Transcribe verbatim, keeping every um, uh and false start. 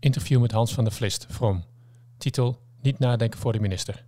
Interview met Hans van der Vlist, From. Titel: Niet nadenken voor de minister.